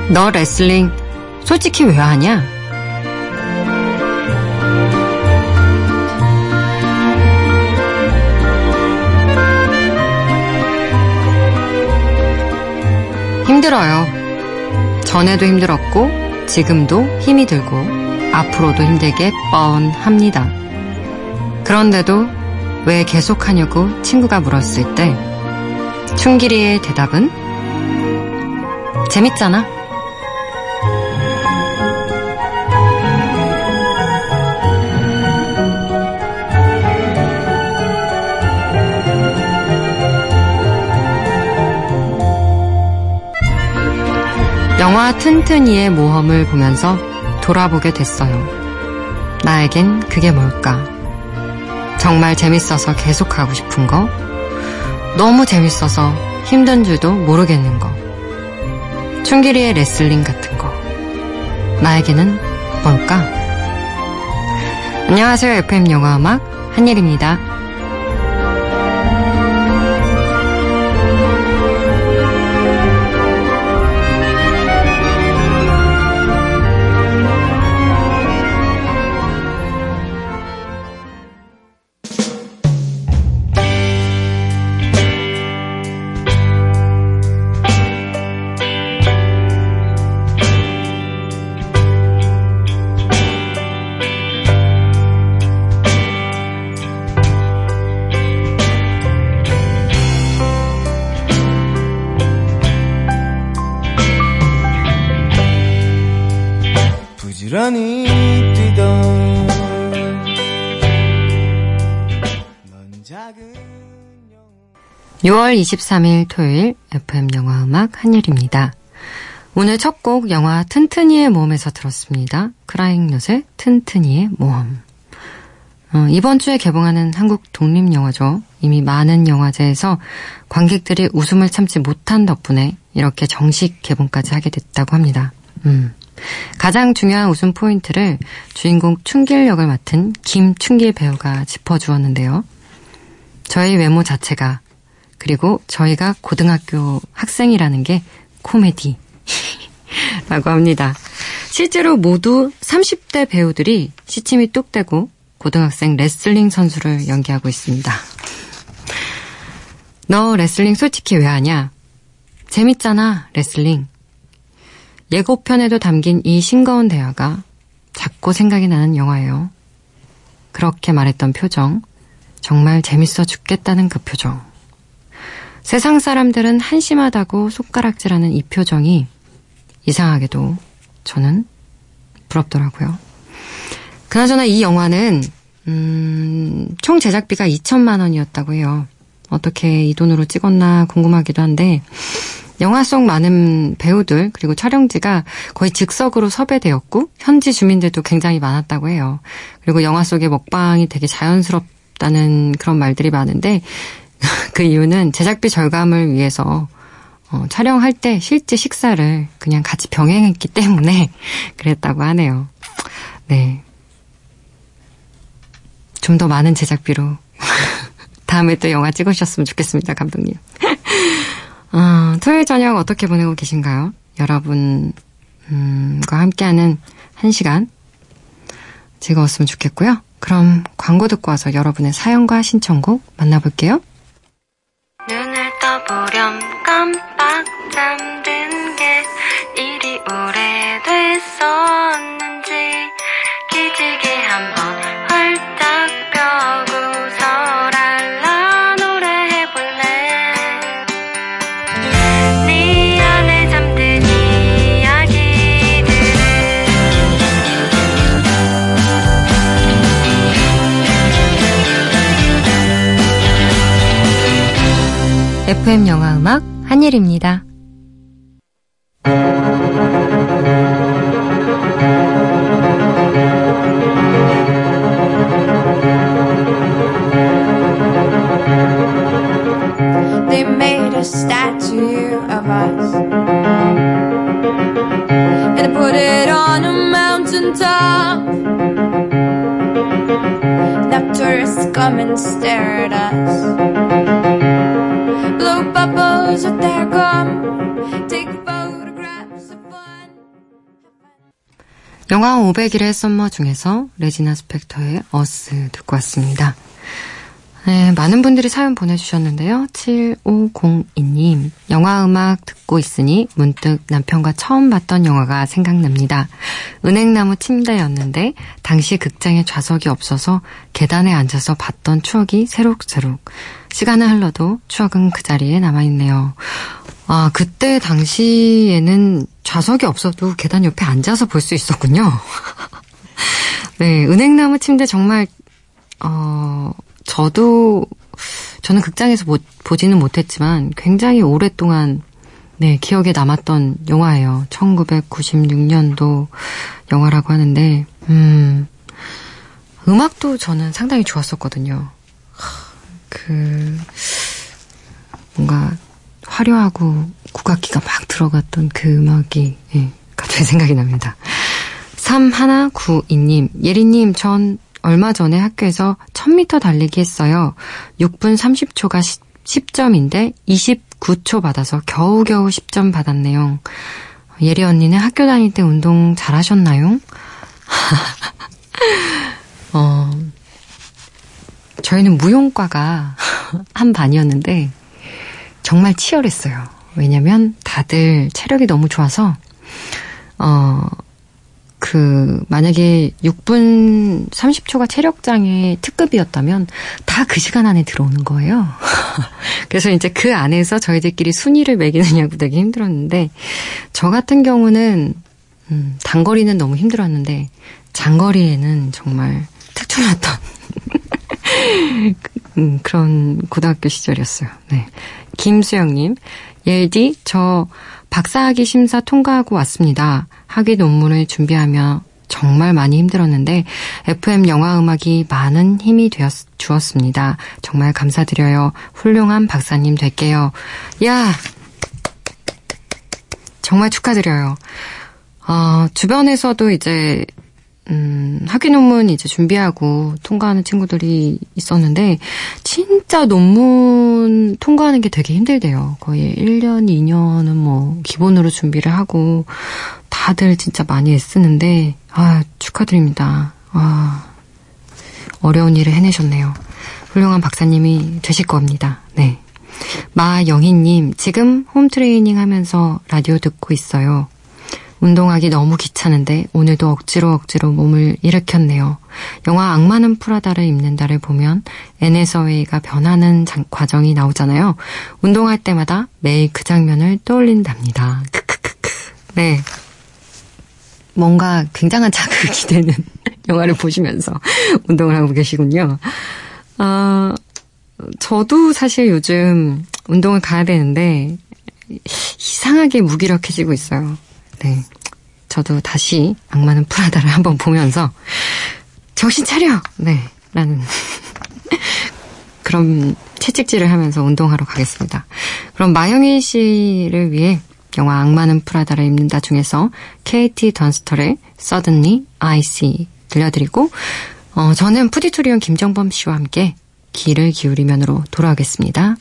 너 레슬링 솔직히 왜 하냐? 힘들어요. 전에도 힘들었고 지금도 힘이 들고 앞으로도 힘들게 뻔합니다. 그런데도 왜 계속하냐고 친구가 물었을 때 춘길이의 대답은 재밌잖아. 영화 튼튼이의 모험을 보면서 돌아보게 됐어요. 나에겐 그게 뭘까? 정말 재밌어서 계속하고 싶은 거? 너무 재밌어서 힘든 줄도 모르겠는 거. 춘길이의 레슬링 같은 거. 나에게는 뭘까? 안녕하세요. FM 영화음악 한예리입니다. 6월 23일 토요일 FM 영화음악 한예리입니다. 오늘 첫 곡 영화 튼튼이의 모험에서 들었습니다. 크라잉넛의 튼튼이의 모험. 이번 주에 개봉하는 한국 독립영화죠. 이미 많은 영화제에서 관객들이 웃음을 참지 못한 덕분에 이렇게 정식 개봉까지 하게 됐다고 합니다. 가장 중요한 웃음 포인트를 주인공 춘길 역을 맡은 김춘길 배우가 짚어주었는데요. 저희 외모 자체가 그리고 저희가 고등학교 학생이라는 게 코미디 라고 합니다. 실제로 모두 30대 배우들이 시침이 뚝 떼고 고등학생 레슬링 선수를 연기하고 있습니다. 너 레슬링 솔직히 왜 하냐? 재밌잖아, 레슬링. 예고편에도 담긴 이 싱거운 대화가 자꾸 생각이 나는 영화예요. 그렇게 말했던 표정, 정말 재밌어 죽겠다는 그 표정. 세상 사람들은 한심하다고 손가락질하는 이 표정이 이상하게도 저는 부럽더라고요. 그나저나 이 영화는 총 제작비가 2천만 원이었다고 해요. 어떻게 이 돈으로 찍었나 궁금하기도 한데 영화 속 많은 배우들 그리고 촬영지가 거의 즉석으로 섭외되었고 현지 주민들도 굉장히 많았다고 해요. 그리고 영화 속의 먹방이 되게 자연스럽다는 그런 말들이 많은데 그 이유는 제작비 절감을 위해서 촬영할 때 실제 식사를 그냥 같이 병행했기 때문에 그랬다고 하네요. 네, 좀 더 많은 제작비로 다음에 또 영화 찍으셨으면 좋겠습니다, 감독님. 토요일 저녁 어떻게 보내고 계신가요? 여러분과 함께하는 1시간 즐거웠으면 좋겠고요. 그럼 광고 듣고 와서 여러분의 사연과 신청곡 만나볼게요. 눈을 떠보렴 깜빡 잠든 게 이리 오래됐었는지 기지개 한번 활짝 펴고서 랄라 노래해볼래. 네 안에 잠든 이야기들을 FM 영화음악 한예리입니다. They made a statue of us and they put it on a mountain top. Now tourists come and stare at us, blow bubbles with their gum, take photographs of fun. 영화 500일의 썸머 중에서 레지나 스펙터의 어스 듣고 왔습니다. 네, 많은 분들이 사연 보내주셨는데요. 7502님, 영화 음악 듣고 있으니 문득 남편과 처음 봤던 영화가 생각납니다. 은행나무 침대였는데 당시 극장에 좌석이 없어서 계단에 앉아서 봤던 추억이 새록새록. 시간은 흘러도 추억은 그 자리에 남아있네요. 아, 그때 당시에는 좌석이 없어도 계단 옆에 앉아서 볼 수 있었군요. 네, 은행나무 침대 정말 저는 극장에서 보지는 못했지만 굉장히 오랫동안 네, 기억에 남았던 영화예요. 1996년도 영화라고 하는데 음악도 저는 상당히 좋았었거든요. 뭔가 화려하고 국악기가 막 들어갔던 그 음악이 갑자기 생각이 납니다. 3192님, 예리님, 전 얼마 전에 학교에서 1000m 달리기 했어요. 6분 30초가 10점인데 29초 받아서 겨우겨우 10점 받았네요. 예리 언니는 학교 다닐 때 운동 잘하셨나요? 저희는 무용과가 한 반이었는데 정말 치열했어요. 왜냐면 다들 체력이 너무 좋아서 만약에 6분 30초가 체력장애 특급이었다면 다 그 시간 안에 들어오는 거예요. 그래서 이제 그 안에서 저희들끼리 순위를 매기느냐고 되게 힘들었는데, 저 같은 경우는, 단거리는 너무 힘들었는데, 장거리에는 정말 특출났던, 그런 고등학교 시절이었어요. 네. 김수영님, 예디, 저 박사학위 심사 통과하고 왔습니다. 학위 논문을 준비하며 정말 많이 힘들었는데 FM 영화음악이 많은 힘이 주었습니다. 정말 감사드려요. 훌륭한 박사님 될게요. 야, 정말 축하드려요. 주변에서도 이제 학위 논문 이제 준비하고 통과하는 친구들이 있었는데 진짜 논문 통과하는 게 되게 힘들대요. 거의 1년, 2년은 뭐 기본으로 준비를 하고 다들 진짜 많이 애쓰는데 축하드립니다. 어려운 일을 해내셨네요. 훌륭한 박사님이 되실 겁니다. 네. 마영희님, 지금 홈트레이닝 하면서 라디오 듣고 있어요. 운동하기 너무 귀찮은데 오늘도 억지로 몸을 일으켰네요. 영화 악마는 프라다를 입는다를 보면 애네서웨이가 변하는 과정이 나오잖아요. 운동할 때마다 매일 그 장면을 떠올린답니다. 크크크크. 네. 뭔가 굉장한 자극이 되는 영화를 보시면서 운동을 하고 계시군요. 저도 사실 요즘 운동을 가야 되는데 이상하게 무기력해지고 있어요. 네, 저도 다시 악마는 프라다를 한번 보면서 정신 차려! 네, 라는 그런 채찍질을 하면서 운동하러 가겠습니다. 그럼 마영희 씨를 위해 영화 악마는 프라다를 입는다 중에서 KT 던스터의 Suddenly I See 들려드리고 저는 푸디토리온 김정범 씨와 함께 귀를 기울이면으로 돌아오겠습니다.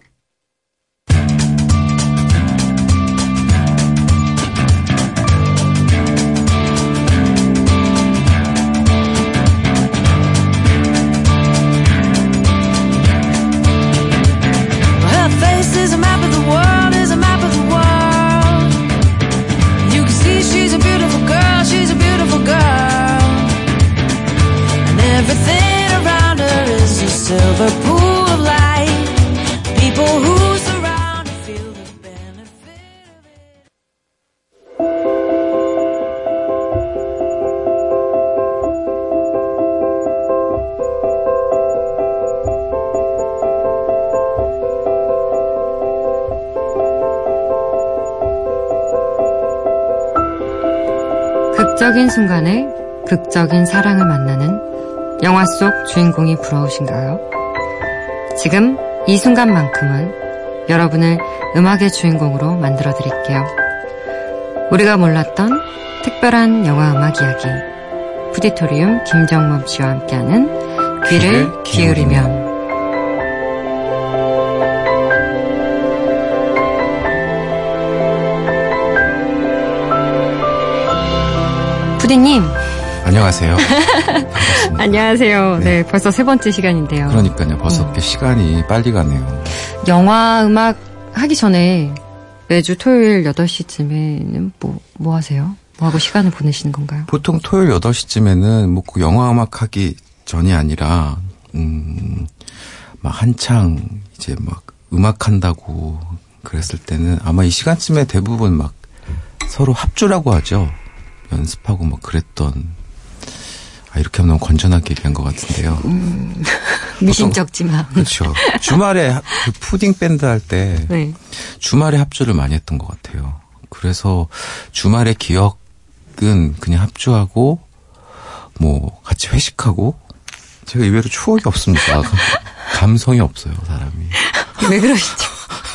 Silver pool of light. People who surround her feel the benefit of it. 극적인 순간에 극적인 사랑을 만나는 영화 속 주인공이 부러우신가요? 지금 이 순간만큼은 여러분을 음악의 주인공으로 만들어드릴게요. 우리가 몰랐던 특별한 영화 음악 이야기, 푸디토리움 김정범 씨와 함께하는 귀를 기울이면. 푸디님. 안녕하세요. 반갑습니다. 안녕하세요. 네, 벌써 세 번째 시간인데요. 그러니까요. 벌써 시간이 빨리 가네요. 영화 음악 하기 전에 매주 토요일 8시쯤에는 뭐 하세요? 뭐 하고 시간을 보내시는 건가요? 보통 토요일 8시쯤에는 뭐 영화 음악 하기 전이 아니라 막 한창 이제 막 음악 한다고 그랬을 때는 아마 이 시간쯤에 대부분 막 서로 합주라고 하죠. 연습하고 막 그랬던. 이렇게 하면 너무 건전하게 얘기한 것 같은데요. 미심쩍지만. 그렇죠. 주말에 그 푸딩 밴드 할 때 네. 주말에 합주를 많이 했던 것 같아요. 그래서 주말의 기억은 그냥 합주하고 뭐 같이 회식하고 제가 의외로 추억이 없습니다. 감성이 없어요, 사람이. 왜 그러시죠?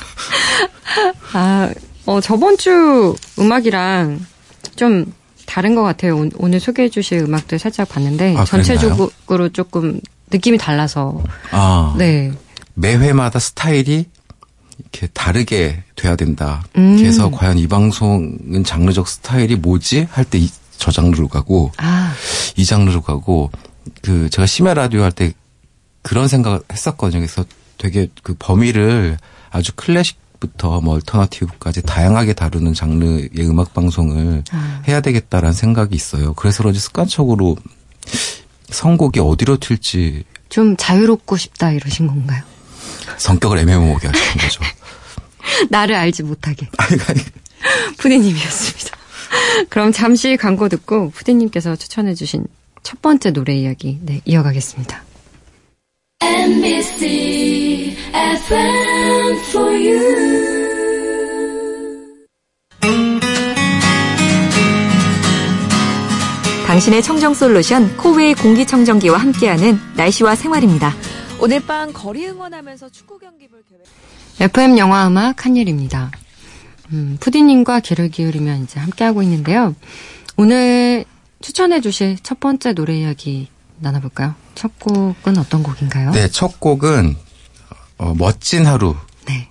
저번 주 음악이랑 좀 다른 것 같아요. 오늘 소개해 주실 음악들 살짝 봤는데 전체적으로 조금 느낌이 달라서. 네. 매 회마다 스타일이 이렇게 다르게 돼야 된다. 그래서 과연 이 방송은 장르적 스타일이 뭐지? 할 때 저 장르로 가고 이 장르로 가고 제가 심야 라디오 할 때 그런 생각을 했었거든요. 그래서 되게 그 범위를 아주 클래식부터 뭐 얼터너티브까지 다양하게 다루는 장르의 음악 방송을 해야 되겠다라는 생각이 있어요. 그래서 그런지 습관적으로 선곡이 어디로 튈지 좀 자유롭고 싶다 이러신 건가요? 성격을 애매모호하게 하시는 거죠. 나를 알지 못하게. 푸디님이었습니다. 그럼 잠시 광고 듣고 푸디님께서 추천해 주신 첫 번째 노래 이야기 이어가겠습니다. MBC FM for you. 당신의 청정 솔루션 코웨이 공기청정기와 함께하는 날씨와 생활입니다. 오늘 밤 거리 응원하면서 축구 경기 볼 계획. FM 영화 음악 한예리입니다. 푸디님과 귀를 기울이면 이제 함께하고 있는데요. 오늘 추천해 주실 첫 번째 노래 이야기 나눠볼까요? 첫 곡은 어떤 곡인가요? 네, 첫 곡은 멋진 하루. 네.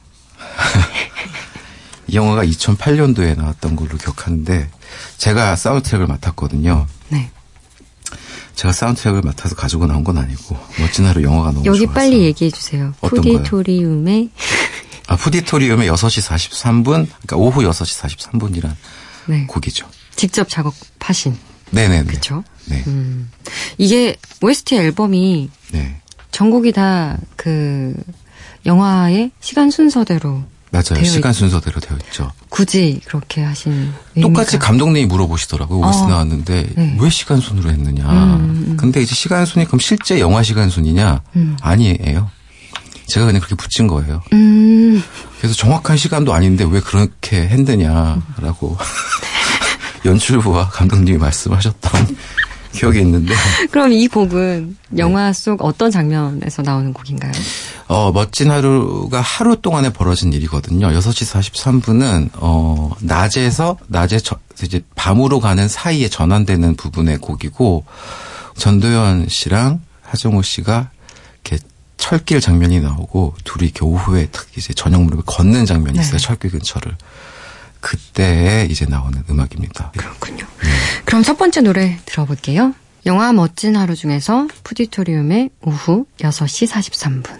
이 영화가 2008년도에 나왔던 걸로 기억하는데 제가 사운드트랙을 맡았거든요. 네. 제가 사운드트랙을 맡아서 가지고 나온 건 아니고 멋진 하루 영화가 너무 여기 좋아서. 빨리 얘기해 주세요. 푸디토리움의 푸디토리움의 6시 43분, 그러니까 오후 6시 43분이란 네. 곡이죠. 직접 작업하신. 네네네. 그렇죠. 네. 이게 OST 앨범이 네. 전곡이 다 그 영화의 시간 순서대로 맞아요. 시간 순서대로 되어 있죠. 굳이 그렇게 하신 똑같이 의미가. 감독님이 물어보시더라고요. OST 나왔는데 네. 왜 시간 순으로 했느냐. 근데 이제 시간 순이 그럼 실제 영화 시간 순이냐? 아니에요. 제가 그냥 그렇게 붙인 거예요. 그래서 정확한 시간도 아닌데 왜 그렇게 했느냐라고 연출부와 감독님이 말씀하셨던 기억이 있는데. 그럼 이 곡은 영화 속 어떤 장면에서 나오는 곡인가요? 멋진 하루가 하루 동안에 벌어진 일이거든요. 6시 43분은 낮에 이제 밤으로 가는 사이에 전환되는 부분의 곡이고 전도연 씨랑 하정우 씨가 이렇게 철길 장면이 나오고 둘이 이렇게 오후에 딱 이제 저녁 무렵에 걷는 장면이 있어요. 철길 근처를. 그때에 이제 나오는 음악입니다. 그렇군요. 그럼 첫 번째 노래 들어볼게요. 영화 멋진 하루 중에서 푸디토리움의 오후 6시 43분.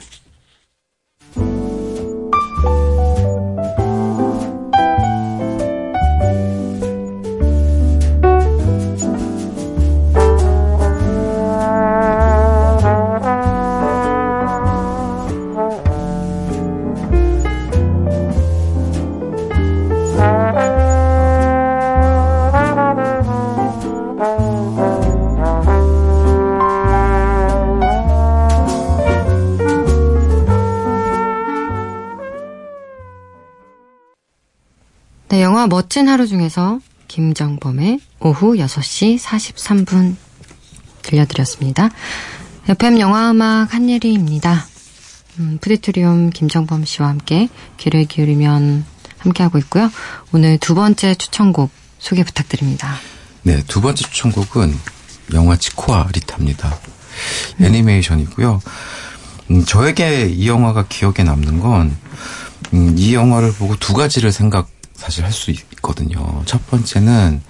네, 영화 멋진 하루 중에서 김정범의 오후 6시 43분 들려드렸습니다. FM 영화음악 한예리입니다. 푸디토리움 김정범 씨와 함께 귀를 기울이면 함께하고 있고요. 오늘 두 번째 추천곡 소개 부탁드립니다. 네, 두 번째 추천곡은 영화 치코와 리타입니다. 애니메이션이고요. 저에게 이 영화가 기억에 남는 건 이 영화를 보고 두 가지를 사실 할 수 있거든요. 첫 번째는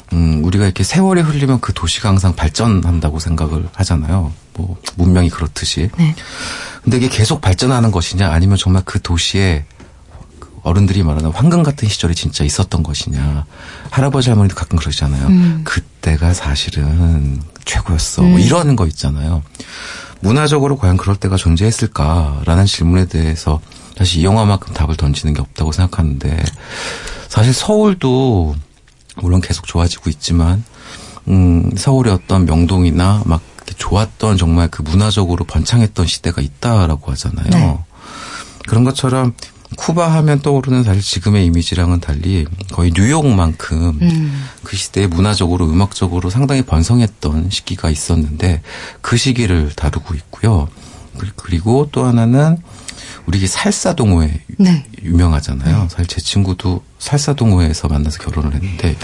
우리가 이렇게 세월이 흘리면 그 도시가 항상 발전한다고 생각을 하잖아요. 뭐 문명이 그렇듯이. 네. 근데 이게 계속 발전하는 것이냐 아니면 정말 그 도시에 어른들이 말하는 황금 같은 시절이 진짜 있었던 것이냐. 할아버지 할머니도 가끔 그러시잖아요. 그때가 사실은 최고였어. 뭐 이런 거 있잖아요. 문화적으로 과연 그럴 때가 존재했을까라는 질문에 대해서 사실 이 영화만큼 답을 던지는 게 없다고 생각하는데 사실 서울도 물론 계속 좋아지고 있지만 서울의 어떤 명동이나 막 좋았던 정말 그 문화적으로 번창했던 시대가 있다라고 하잖아요. 네. 그런 것처럼 쿠바 하면 떠오르는 사실 지금의 이미지랑은 달리 거의 뉴욕만큼 그 시대에 문화적으로 음악적으로 상당히 번성했던 시기가 있었는데 그 시기를 다루고 있고요. 그리고 또 하나는 우리 살사 동호회 네. 유명하잖아요. 사실 제 친구도 살사 동호회에서 만나서 결혼을 했는데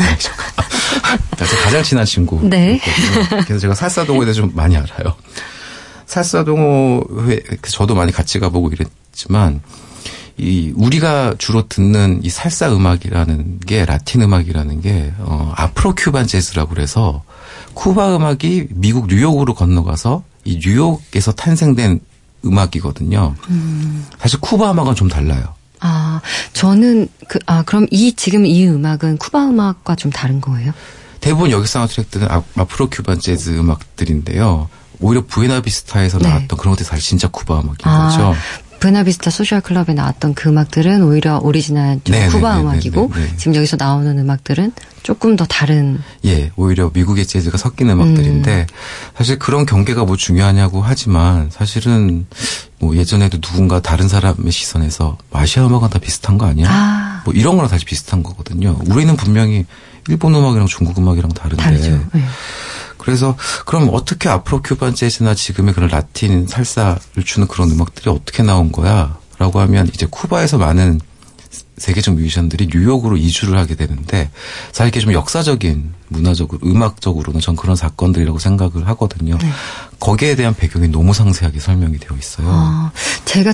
가장 친한 친구. 네. 그래서 제가 살사 동호회에 대해서 좀 많이 알아요. 살사 동호회 저도 많이 같이 가보고 이랬지만 이 우리가 주로 듣는 이 살사 음악이라는 게 라틴 음악이라는 게 아프로 큐반 재즈라고 그래서 쿠바 음악이 미국 뉴욕으로 건너가서 이 뉴욕에서 탄생된 음악이거든요. 사실 쿠바 음악은 좀 달라요. 아, 저는 그럼 지금 이 음악은 쿠바 음악과 좀 다른 거예요? 대부분 여기 사운드 트랙들은 아프로 큐반 재즈 음악들인데요. 오히려 부에나비스타에서 나왔던 그런 것들이 사실 진짜 쿠바 음악인 거죠. 부에나비스타 소셜 클럽에 나왔던 그 음악들은 오히려 오리지널 쿠바 음악이고 지금 여기서 나오는 음악들은 조금 더 다른. 예, 오히려 미국의 재즈가 섞인 음악들인데 사실 그런 경계가 뭐 중요하냐고 하지만 사실은 뭐 예전에도 누군가 다른 사람의 시선에서 아시아 음악은 다 비슷한 거 아니야? 뭐 이런 거랑 다시 비슷한 거거든요. 우리는 분명히 일본 음악이랑 중국 음악이랑 다른데. 다르죠. 네. 그래서 그럼 어떻게 아프로 큐반 재즈나 지금의 그런 라틴 살사를 주는 그런 음악들이 어떻게 나온 거야? 라고 하면 이제 쿠바에서 많은 세계적 뮤지션들이 뉴욕으로 이주를 하게 되는데 사실 이게 좀 역사적인 문화적으로 음악적으로는 전 그런 사건들이라고 생각을 하거든요. 네. 거기에 대한 배경이 너무 상세하게 설명이 되어 있어요. 제가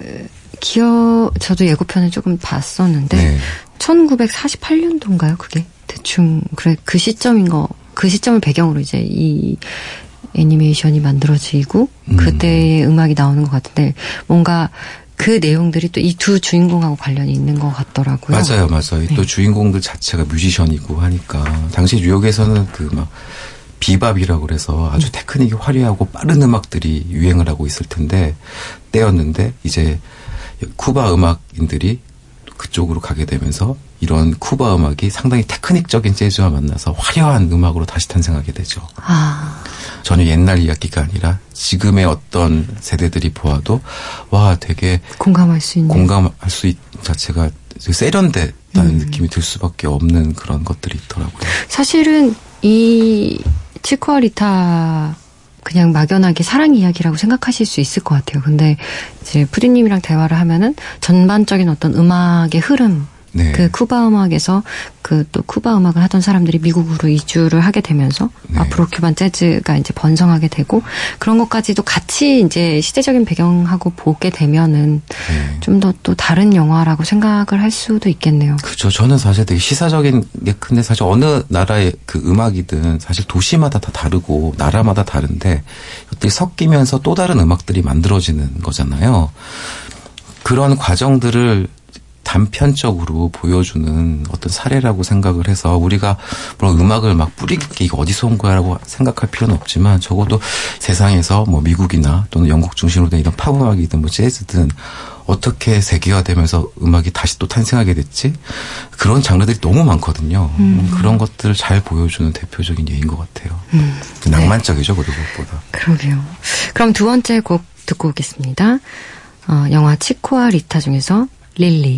저도 예고편을 조금 봤었는데 네. 1948년도인가요? 그게 대충 그 시점인 거. 그 시점을 배경으로 이제 이 애니메이션이 만들어지고 그때의 음악이 나오는 것 같은데 뭔가 그 내용들이 또 이 두 주인공하고 관련이 있는 것 같더라고요. 맞아요. 네. 또 주인공들 자체가 뮤지션이고 하니까 당시 뉴욕에서는 그 막 비밥이라고 그래서 아주 테크닉이 화려하고 빠른 음악들이 유행을 하고 있을 때였는데 이제 쿠바 음악인들이 그쪽으로 가게 되면서 이런 쿠바 음악이 상당히 테크닉적인 재즈와 만나서 화려한 음악으로 다시 탄생하게 되죠. 전혀 옛날 이야기가 아니라 지금의 어떤 세대들이 보아도 와 되게 공감할 수 있는 자체가 세련됐다는 느낌이 들 수밖에 없는 그런 것들이 있더라고요. 사실은 이 치코와 리타 그냥 막연하게 사랑 이야기라고 생각하실 수 있을 것 같아요. 근데 이제 프리님이랑 대화를 하면은 전반적인 어떤 음악의 흐름, 네. 그 쿠바 음악에서 또 쿠바 음악을 하던 사람들이 미국으로 이주를 하게 되면서 네. 아프로 큐반 재즈가 이제 번성하게 되고 그런 것까지도 같이 이제 시대적인 배경하고 보게 되면은 네. 좀 더 또 다른 영화라고 생각을 할 수도 있겠네요. 그렇죠. 저는 사실 되게 시사적인 게 큰데 사실 어느 나라의 그 음악이든 사실 도시마다 다 다르고 나라마다 다른데 이것들이 섞이면서 또 다른 음악들이 만들어지는 거잖아요. 그런 과정들을 단편적으로 보여주는 어떤 사례라고 생각을 해서 우리가 물론 음악을 막 뿌리 깊게 이거 어디서 온 거야라고 생각할 필요는 없지만 적어도 세상에서 뭐 미국이나 또는 영국 중심으로 된 이런 팝 음악이든 뭐 재즈든 어떻게 세계화되면서 음악이 다시 또 탄생하게 됐지? 그런 장르들이 너무 많거든요. 그런 것들을 잘 보여주는 대표적인 예인 것 같아요. 낭만적이죠, 그리고 무엇보다. 그러게요. 그럼 두 번째 곡 듣고 오겠습니다. 영화 치코와 리타 중에서 릴리.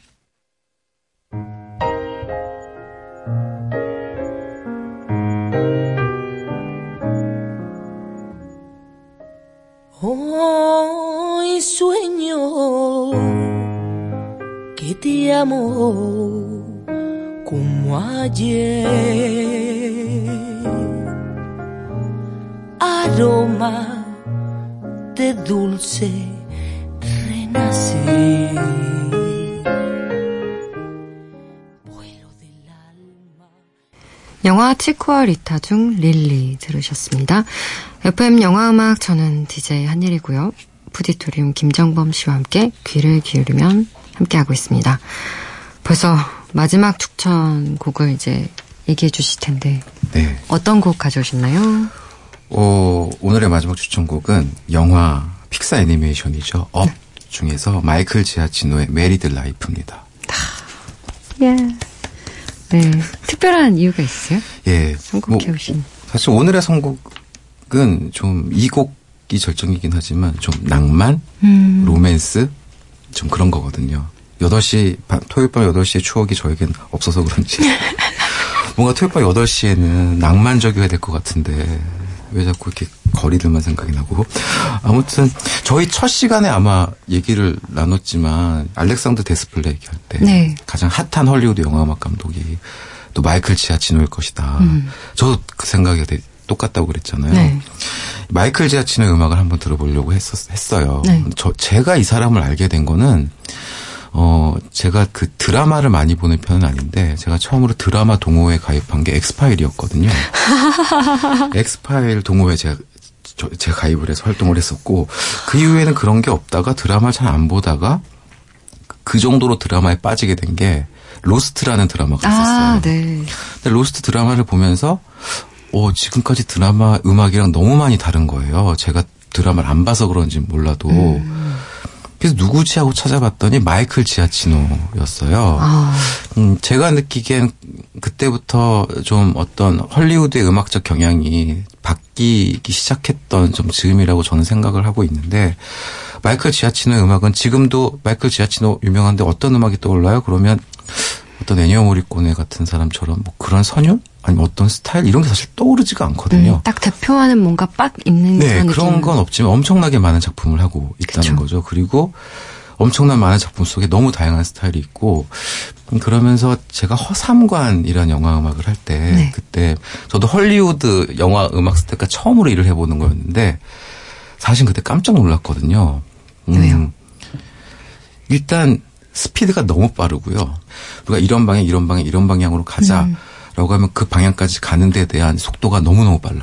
Hoy sueño que te amo como ayer, aroma de dulce renacer. 영화 치코와 리타 중 릴리 들으셨습니다. FM 영화음악 저는 DJ 한일이고요. 푸디토리움 김정범 씨와 함께 귀를 기울이면 함께하고 있습니다. 벌써 마지막 추천곡을 이제 얘기해 주실 텐데 네. 어떤 곡 가져오셨나요? 오늘의 마지막 추천곡은 영화 픽사 애니메이션이죠. 업 중에서 마이클 지아치노의 메리드 라이프입니다. 예. 네. 특별한 이유가 있어요? 예. 선곡해 오신. 사실 오늘의 선곡은 좀 이 곡이 절정이긴 하지만 좀 낭만, 로맨스 좀 그런 거거든요. 8시, 토요일 밤 8시의 추억이 저에겐 없어서 그런지 뭔가 토요일 밤 8시에는 낭만적이어야 될 것 같은데 왜 자꾸 이렇게 거리들만 생각이 나고. 아무튼 저희 첫 시간에 아마 얘기를 나눴지만 알렉산더 데스플레이 얘기할 때 네. 가장 핫한 헐리우드 영화음악 감독이 또 마이클 지아치노일 것이다. 저도 그 생각이 똑같다고 그랬잖아요. 네. 마이클 지아치노의 음악을 한번 들어보려고 했어요. 네. 제가 이 사람을 알게 된 거는 제가 그 드라마를 많이 보는 편은 아닌데, 제가 처음으로 드라마 동호회에 가입한 게 엑스파일이었거든요. 엑스파일 동호회 제가 가입을 해서 활동을 했었고, 그 이후에는 그런 게 없다가 드라마를 잘 안 보다가 그 정도로 드라마에 빠지게 된 게 로스트라는 드라마가 있었어요. 네. 근데 로스트 드라마를 보면서, 지금까지 드라마 음악이랑 너무 많이 다른 거예요. 제가 드라마를 안 봐서 그런지 몰라도. 그래서 누구지 하고 찾아봤더니 마이클 지아치노였어요. 제가 느끼기엔 그때부터 좀 어떤 헐리우드의 음악적 경향이 바뀌기 시작했던 좀 즈음이라고 저는 생각을 하고 있는데, 마이클 지아치노의 음악은 지금도 마이클 지아치노 유명한데 어떤 음악이 떠올라요? 그러면 어떤 애니어 모리코네 같은 사람처럼 뭐 그런 선율? 아니면 어떤 스타일? 이런 게 사실 떠오르지가 않거든요. 딱 대표하는 뭔가 빡 있는 네, 그런 건 없지만 엄청나게 많은 작품을 하고 있다는 거죠. 그리고 엄청난 많은 작품 속에 너무 다양한 스타일이 있고, 그러면서 제가 허삼관이라는 영화 음악을 할 때, 네. 그때 저도 헐리우드 영화 음악 스태프가 처음으로 일을 해보는 거였는데, 사실 그때 깜짝 놀랐거든요. 왜요? 일단 스피드가 너무 빠르고요. 우리가 이런 방향으로 가자. 라고 하면 그 방향까지 가는 데 대한 속도가 너무너무 빨라요.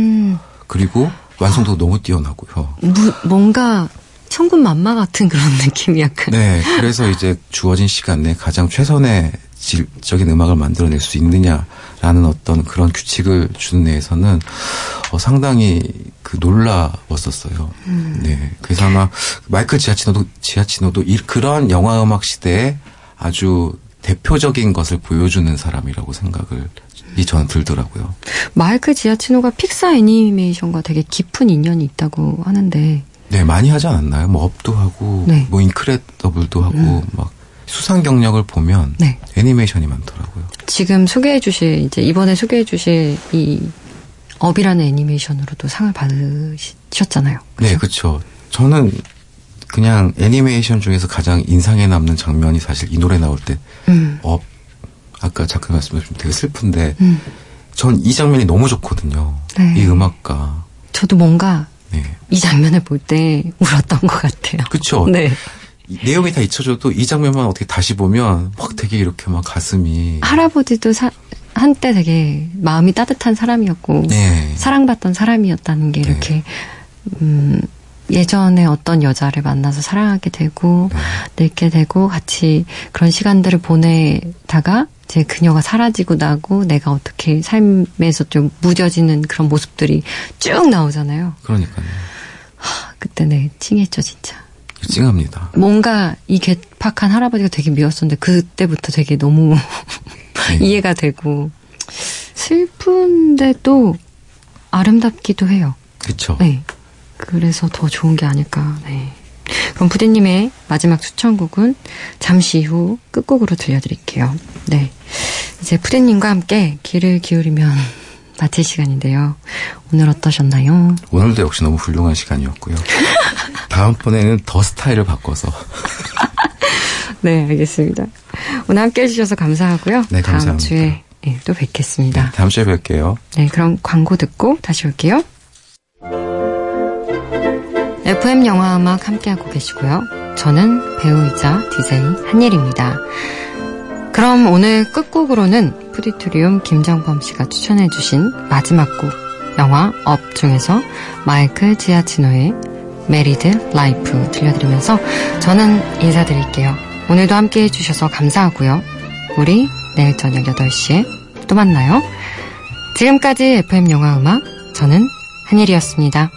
그리고 완성도도 너무 뛰어나고요. 뭔가 천군만마 같은 그런 느낌이 약간. 네. 그래서 이제 주어진 시간 내에 가장 최선의 질적인 음악을 만들어낼 수 있느냐라는 어떤 그런 규칙을 주는 데에서는 상당히 놀라웠었어요. 네. 그래서 아마 마이클 지아치노도 그런 영화 음악 시대에 아주 대표적인 것을 보여주는 사람이라고 생각이 저는 들더라고요. 마이클 지아치노가 픽사 애니메이션과 되게 깊은 인연이 있다고 하는데. 네, 많이 하지 않았나요? 뭐 업도 하고, 네. 뭐 인크레더블도 하고, 막 수상 경력을 보면 네. 애니메이션이 많더라고요. 지금 이번에 소개해 주실 이 업이라는 애니메이션으로도 상을 받으셨잖아요. 그렇죠? 네, 그렇죠. 저는 그냥 애니메이션 중에서 가장 인상에 남는 장면이 사실 이 노래 나올 때 아까 잠깐 말씀하신 되게 슬픈데 전 이 장면이 너무 좋거든요. 네. 이 음악가. 저도 뭔가 네. 이 장면을 볼 때 울었던 것 같아요. 그렇죠. 네. 내용이 다 잊혀져도 이 장면만 어떻게 다시 보면 막 되게 이렇게 막 가슴이. 할아버지도 한때 되게 마음이 따뜻한 사람이었고 네. 사랑받던 사람이었다는 게 이렇게 예전에 어떤 여자를 만나서 사랑하게 되고 늙게 되고 같이 그런 시간들을 보내다가 이제 그녀가 사라지고 나고 내가 어떻게 삶에서 좀 무뎌지는 그런 모습들이 쭉 나오잖아요. 그러니까요. 그때 네 찡했죠 진짜. 찡합니다. 뭔가 이 괴팍한 할아버지가 되게 미웠었는데 그때부터 되게 너무 네. 이해가 되고 슬픈데도 아름답기도 해요. 그렇죠. 네. 그래서 더 좋은 게 아닐까. 네. 그럼 부대님의 마지막 추천곡은 잠시 후 끝곡으로 들려드릴게요. 네. 이제 부대님과 함께 귀를 기울이면 마칠 시간인데요. 오늘 어떠셨나요? 오늘도 역시 너무 훌륭한 시간이었고요. 다음번에는 더 스타일을 바꿔서. 네, 알겠습니다. 오늘 함께 해주셔서 감사하고요. 네, 감사합니다. 다음 주에 네, 또 뵙겠습니다. 네, 다음 주에 뵐게요. 네, 그럼 광고 듣고 다시 올게요. FM 영화음악 함께하고 계시고요. 저는 배우이자 DJ 한예리입니다. 그럼 오늘 끝곡으로는 프리토리움 김정범 씨가 추천해주신 마지막 곡 영화 업 중에서 마이클 지아치노의 메리드 라이프 들려드리면서 저는 인사드릴게요. 오늘도 함께 해주셔서 감사하고요. 우리 내일 저녁 8시에 또 만나요. 지금까지 FM 영화음악 저는 한일이었습니다.